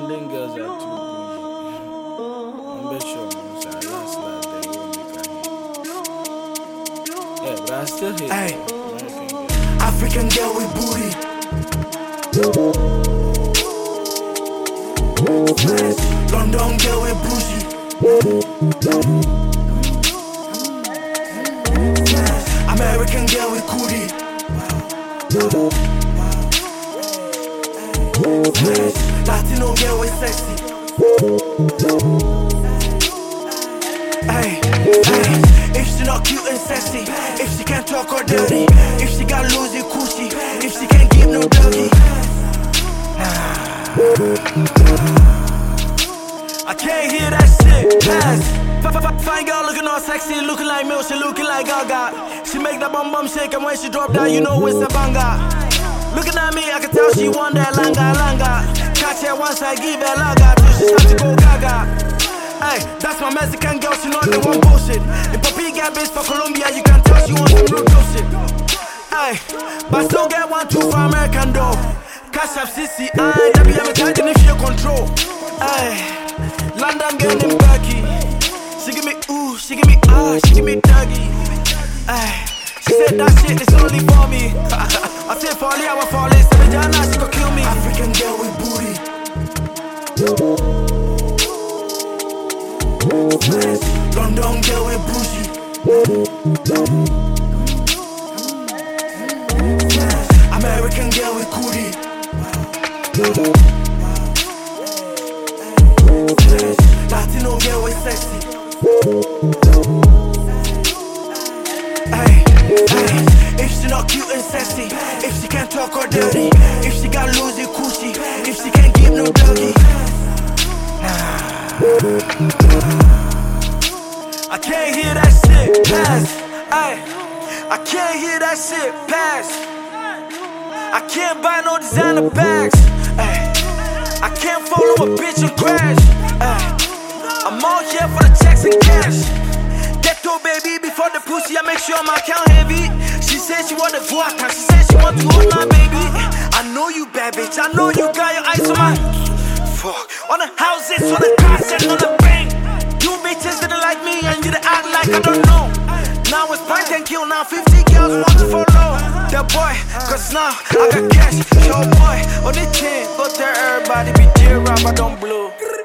London girls are too bougie. I'm bet sure once I last they won't make a hit. Yeah, but I still hate African girl with booty. London girl with bougie. American girl with cootie. Latino girl with sexy. If she not cute and sexy, if she can't talk or dirty, if she got loosey coochie, if she can't give no doggy, I can't hear that shit. Pass. Fine girl looking all sexy, looking like milk, she looking like Gaga. She make that bum bum shake, and when she drop down, you know it's a banger. Looking at me, I can tell she want that langa. Catch her once I give her laga, till she start to go gaga. Hey, that's my Mexican girl, she know they want bullshit. If Papi get bitch for Colombia, you can tell she want some real dope shit. Hey, but still get 1, 2 for American though. Cash up CC, that be every time if you control. Hey, London girl named Becky. She give me ooh, she give me ah, she give me doggy. Hey, she said that shit is only for me. I said for I will fall in, so the Jana, she gon' kill me. African girl with booty. London girl with bougie. American girl with cootie. Latino girl with sexy. If she not cute and sexy, if she can't talk or dirty, if she got loosey coochie, if she can't give no doggy, I can't hear that shit pass. I can't hear that shit pass. I can't buy no designer bags. I can't follow a bitch and crash. I'm all here for the checks and cash. Ghetto baby before the pussy, I make sure my account heavy. She said she want the guaca, she said she want to hold my baby. I know you bad bitch, I know you got your eyes on my fuck. On the houses, on the cars and on the bank. You bitches didn't like me and you didn't act like I don't know. Now it's prank and kill, now 50 girls want to follow that boy, cause now I got cash, show boy. On the chain, go tell everybody be J-Rap, I don't blow.